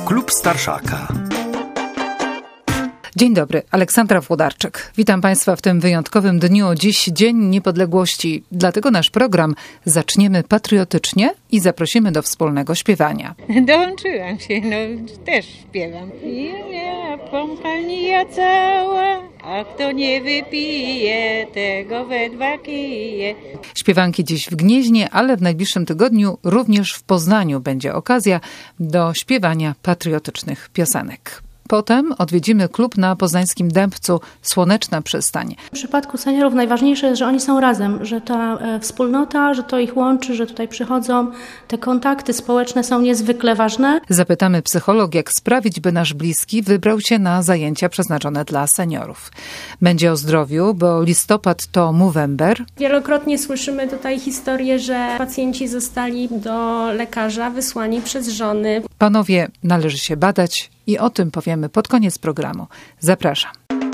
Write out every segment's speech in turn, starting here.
Klub Starszaka. Dzień dobry, Aleksandra Włodarczyk. Witam Państwa w tym wyjątkowym dniu. Dziś Dzień Niepodległości. Dlatego nasz program zaczniemy patriotycznie i zaprosimy do wspólnego śpiewania. Dołączyłam się, też śpiewam. Ja pomchania cała, a kto nie wypije, tego we dwa kije. Śpiewanki dziś w Gnieźnie, ale w najbliższym tygodniu również w Poznaniu będzie okazja do śpiewania patriotycznych piosenek. Potem odwiedzimy klub na poznańskim Dębcu Słoneczna Przystań. W przypadku seniorów najważniejsze jest, że oni są razem, że ta wspólnota, że to ich łączy, że tutaj przychodzą. Te kontakty społeczne są niezwykle ważne. Zapytamy psycholog, jak sprawić, by nasz bliski wybrał się na zajęcia przeznaczone dla seniorów. Będzie o zdrowiu, bo listopad to Movember. Wielokrotnie słyszymy tutaj historię, że pacjenci zostali do lekarza wysłani przez żony. Panowie, należy się badać i o tym powiemy pod koniec programu. Zapraszam.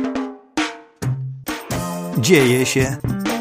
Dzieje się.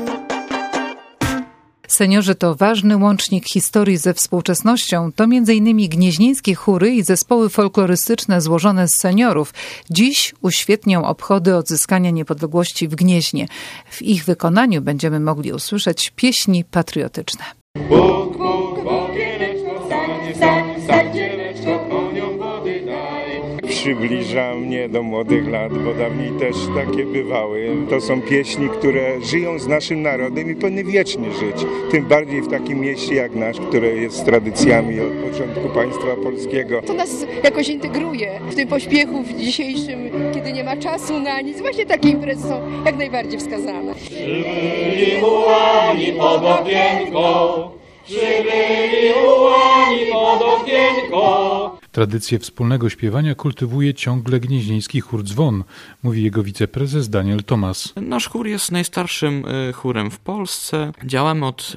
Seniorzy to ważny łącznik historii ze współczesnością. To m.in. gnieźnieńskie chóry i zespoły folklorystyczne złożone z seniorów. Dziś uświetnią obchody odzyskania niepodległości w Gnieźnie. W ich wykonaniu będziemy mogli usłyszeć pieśni patriotyczne. Bóg, wokieneczko, stań, dzieleczko, koniom wody daj. Przybliża mnie do młodych lat, bo dawniej też takie bywały. To są pieśni, które żyją z naszym narodem i powinny wiecznie żyć. Tym bardziej w takim mieście jak nasz, które jest z tradycjami od początku państwa polskiego. To nas jakoś integruje w tym pośpiechu w dzisiejszym, kiedy nie ma czasu na nic. Właśnie takie imprezy są jak najbardziej wskazane. Przybyli ułani pod okienko, przybyli ułani pod okienko. Tradycję wspólnego śpiewania kultywuje ciągle gnieźnieński chór Dzwon, mówi jego wiceprezes Daniel Tomas. Nasz chór jest najstarszym chórem w Polsce. Działamy od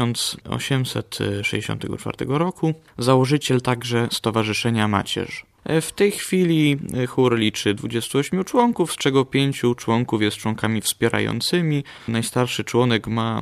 1864 roku. Założyciel także Stowarzyszenia Macierz. W tej chwili chór liczy 28 członków, z czego 5 członków jest członkami wspierającymi. Najstarszy członek ma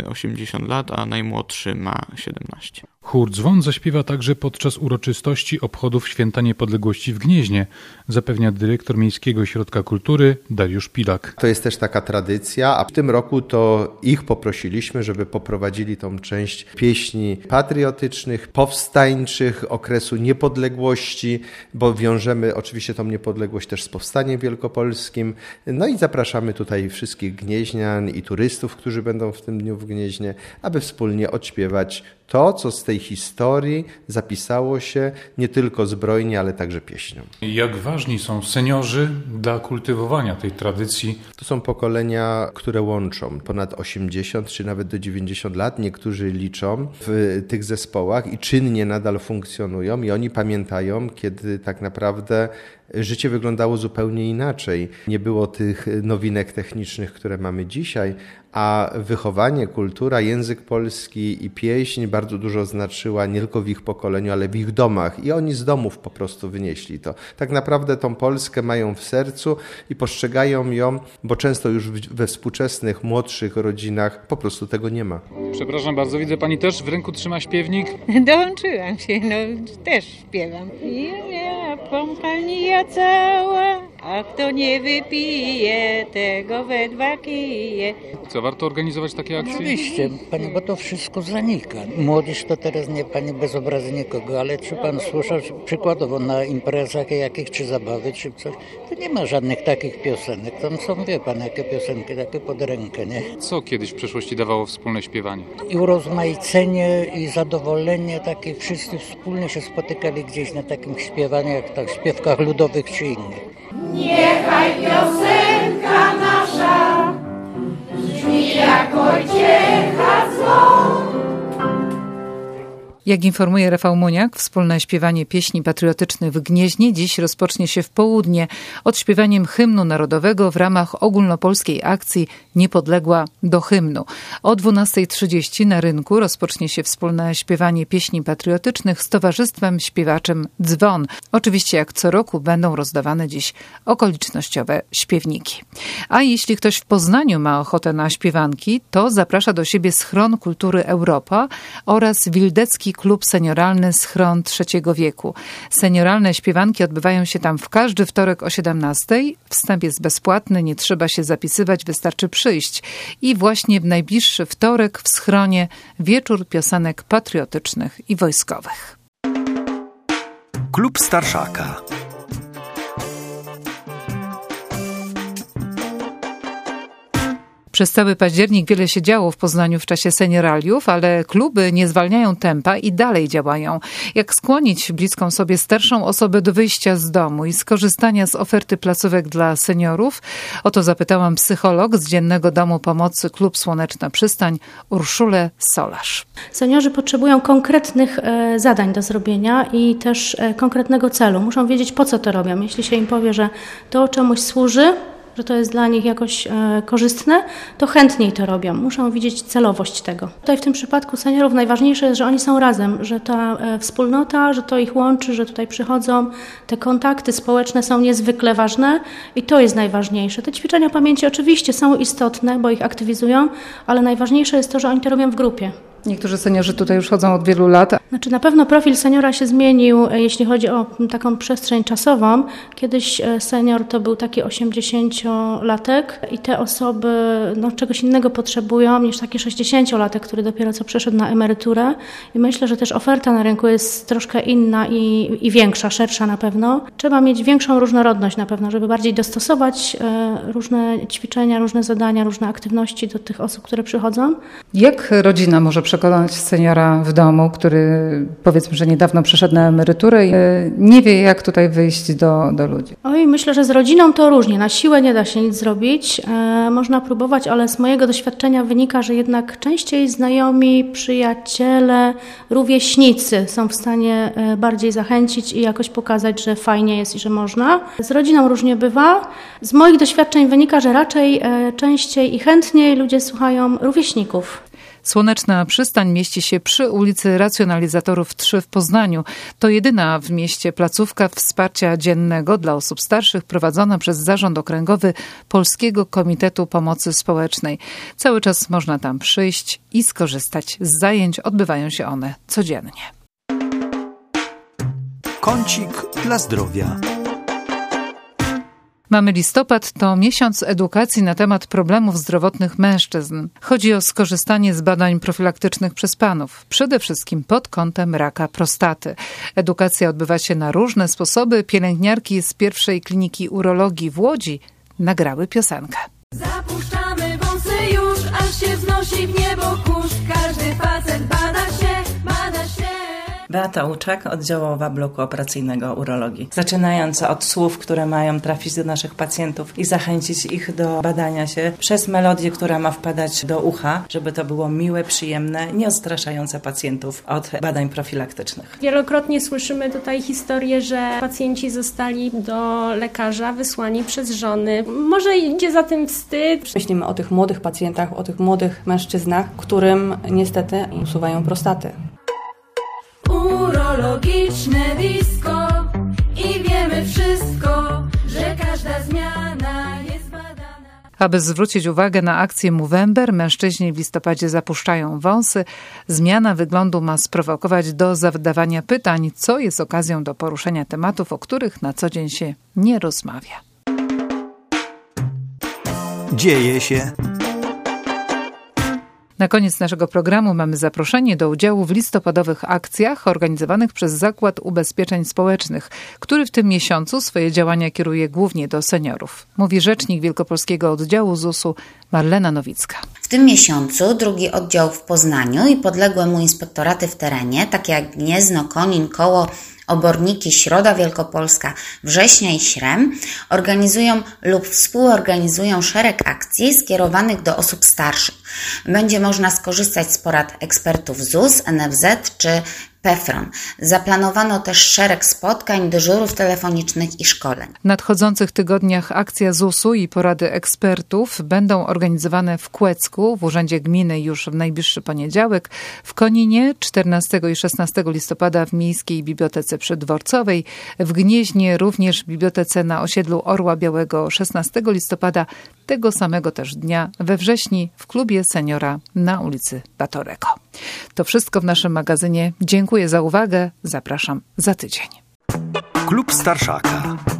80 lat, a najmłodszy ma 17. Chór Dzwon zaśpiewa także podczas uroczystości obchodów Święta Niepodległości w Gnieźnie, zapewnia dyrektor Miejskiego Ośrodka Kultury Dariusz Pilak. To jest też taka tradycja, a w tym roku to ich poprosiliśmy, żeby poprowadzili tą część pieśni patriotycznych, powstańczych, okresu niepodległości, bo wiążemy oczywiście tą niepodległość też z powstaniem wielkopolskim. No i zapraszamy tutaj wszystkich gnieźnian i turystów, którzy będą w tym dniu w Gnieźnie, aby wspólnie odśpiewać to, co z tej historii zapisało się nie tylko zbrojnie, ale także pieśnią. Jak ważni są seniorzy dla kultywowania tej tradycji? To są pokolenia, które łączą ponad 80 czy nawet do 90 lat. Niektórzy liczą w tych zespołach i czynnie nadal funkcjonują i oni pamiętają, kiedy tak naprawdę życie wyglądało zupełnie inaczej. Nie było tych nowinek technicznych, które mamy dzisiaj, a wychowanie, kultura, język polski i pieśń bardzo dużo znaczyła nie tylko w ich pokoleniu, ale w ich domach. I oni z domów po prostu wynieśli to. Tak naprawdę tą Polskę mają w sercu i postrzegają ją, bo często już we współczesnych, młodszych rodzinach po prostu tego nie ma. Przepraszam bardzo, widzę pani też w ręku trzyma śpiewnik. Dołączyłam się, też śpiewam. Ja pomchania cała, a kto nie wypije, tego we dwa kije. Co, warto organizować takie akcje? Oczywiście, pani, bo to wszystko zanika. Młodzież to teraz nie, pani, bez obrazy nikogo, ale czy pan słyszał przykładowo na imprezach jakich, czy zabawy, czy coś, to nie ma żadnych takich piosenek. Tam są, wie pan, jakie piosenki, takie pod rękę, nie? Co kiedyś w przeszłości dawało wspólne śpiewanie? I urozmaicenie, i zadowolenie, takie wszyscy wspólnie się spotykali gdzieś na takim śpiewaniu, jak tak w śpiewkach ludowych czy innych. Niechaj piosenka nasza brzmi jak ojciecha dzwon. Jak informuje Rafał Muniak, wspólne śpiewanie pieśni patriotycznych w Gnieźnie dziś rozpocznie się w południe odśpiewaniem hymnu narodowego w ramach ogólnopolskiej akcji Niepodległa do hymnu. O 12:30 na rynku rozpocznie się wspólne śpiewanie pieśni patriotycznych z Towarzystwem Śpiewaczym Dzwon. Oczywiście jak co roku będą rozdawane dziś okolicznościowe śpiewniki. A jeśli ktoś w Poznaniu ma ochotę na śpiewanki, to zaprasza do siebie Schron Kultury Europa oraz Wildecki klub senioralny Schron Trzeciego Wieku. Senioralne śpiewanki odbywają się tam w każdy wtorek o 17:00. Wstęp jest bezpłatny, nie trzeba się zapisywać, wystarczy przyjść. I właśnie w najbliższy wtorek w Schronie wieczór piosenek patriotycznych i wojskowych. Klub Starszaka. Przez cały październik wiele się działo w Poznaniu w czasie senioraliów, ale kluby nie zwalniają tempa i dalej działają. Jak skłonić bliską sobie starszą osobę do wyjścia z domu i skorzystania z oferty placówek dla seniorów? O to zapytałam psycholog z Dziennego Domu Pomocy Klub Słoneczna Przystań Urszulę Solarz. Seniorzy potrzebują konkretnych zadań do zrobienia i też konkretnego celu. Muszą wiedzieć, po co to robią. Jeśli się im powie, że to czemuś służy, że to jest dla nich jakoś korzystne, to chętniej to robią. Muszą widzieć celowość tego. Tutaj w tym przypadku seniorów najważniejsze jest, że oni są razem, że ta wspólnota, że to ich łączy, że tutaj przychodzą. Te kontakty społeczne są niezwykle ważne i to jest najważniejsze. Te ćwiczenia pamięci oczywiście są istotne, bo ich aktywizują, ale najważniejsze jest to, że oni to robią w grupie. Niektórzy seniorzy tutaj już chodzą od wielu lat. Znaczy na pewno profil seniora się zmienił, jeśli chodzi o taką przestrzeń czasową. Kiedyś senior to był taki 80-latek i te osoby czegoś innego potrzebują niż taki 60-latek, który dopiero co przeszedł na emeryturę. I myślę, że też oferta na rynku jest troszkę inna i większa, szersza na pewno. Trzeba mieć większą różnorodność na pewno, żeby bardziej dostosować różne ćwiczenia, różne zadania, różne aktywności do tych osób, które przychodzą. Jak rodzina może przekonać seniora w domu, który powiedzmy, że niedawno przeszedł na emeryturę i nie wie, jak tutaj wyjść do ludzi? Oj, myślę, że z rodziną to różnie. Na siłę nie da się nic zrobić. Można próbować, ale z mojego doświadczenia wynika, że jednak częściej znajomi, przyjaciele, rówieśnicy są w stanie bardziej zachęcić i jakoś pokazać, że fajnie jest i że można. Z rodziną różnie bywa. Z moich doświadczeń wynika, że raczej częściej i chętniej ludzie słuchają rówieśników. Słoneczna Przystań mieści się przy ulicy Racjonalizatorów 3 w Poznaniu. To jedyna w mieście placówka wsparcia dziennego dla osób starszych prowadzona przez Zarząd Okręgowy Polskiego Komitetu Pomocy Społecznej. Cały czas można tam przyjść i skorzystać z zajęć. Odbywają się one codziennie. Kącik dla zdrowia. Mamy listopad, to miesiąc edukacji na temat problemów zdrowotnych mężczyzn. Chodzi o skorzystanie z badań profilaktycznych przez panów, przede wszystkim pod kątem raka prostaty. Edukacja odbywa się na różne sposoby. Pielęgniarki z pierwszej kliniki urologii w Łodzi nagrały piosenkę. Zapuszczamy wąsy już, aż się wznosi w niebo kurz. Każdy facet bada się. Beata Łuczak, oddziałowa bloku operacyjnego urologii. Zaczynając od słów, które mają trafić do naszych pacjentów i zachęcić ich do badania się, przez melodię, która ma wpadać do ucha, żeby to było miłe, przyjemne, nie odstraszające pacjentów od badań profilaktycznych. Wielokrotnie słyszymy tutaj historię, że pacjenci zostali do lekarza wysłani przez żony. Może idzie za tym wstyd. Myślimy o tych młodych pacjentach, o tych młodych mężczyznach, którym niestety usuwają prostaty. Urologiczne disco i wiemy wszystko, że każda zmiana jest badana. Aby zwrócić uwagę na akcję Movember, mężczyźni w listopadzie zapuszczają wąsy. Zmiana wyglądu ma sprowokować do zadawania pytań, co jest okazją do poruszenia tematów, o których na co dzień się nie rozmawia. Dzieje się. Na koniec naszego programu mamy zaproszenie do udziału w listopadowych akcjach organizowanych przez Zakład Ubezpieczeń Społecznych, który w tym miesiącu swoje działania kieruje głównie do seniorów. Mówi rzecznik Wielkopolskiego Oddziału ZUS-u Marlena Nowicka. W tym miesiącu drugi oddział w Poznaniu i podległe mu inspektoraty w terenie, takie jak Gniezno, Konin, Koło, Oborniki, Środa Wielkopolska, Września i Śrem organizują lub współorganizują szereg akcji skierowanych do osób starszych. Będzie można skorzystać z porad ekspertów ZUS, NFZ czy PFRON. Zaplanowano też szereg spotkań, dyżurów telefonicznych i szkoleń. W nadchodzących tygodniach akcja ZUS-u i porady ekspertów będą organizowane w Kłecku, w Urzędzie Gminy już w najbliższy poniedziałek, w Koninie 14 i 16 listopada w Miejskiej Bibliotece Przeddworcowej, w Gnieźnie również w Bibliotece na osiedlu Orła Białego 16 listopada, tego samego też dnia we wrześniu w klubie seniora na ulicy Batorego. To wszystko w naszym magazynie. Dziękuję za uwagę. Zapraszam za tydzień. Klub Starszaka.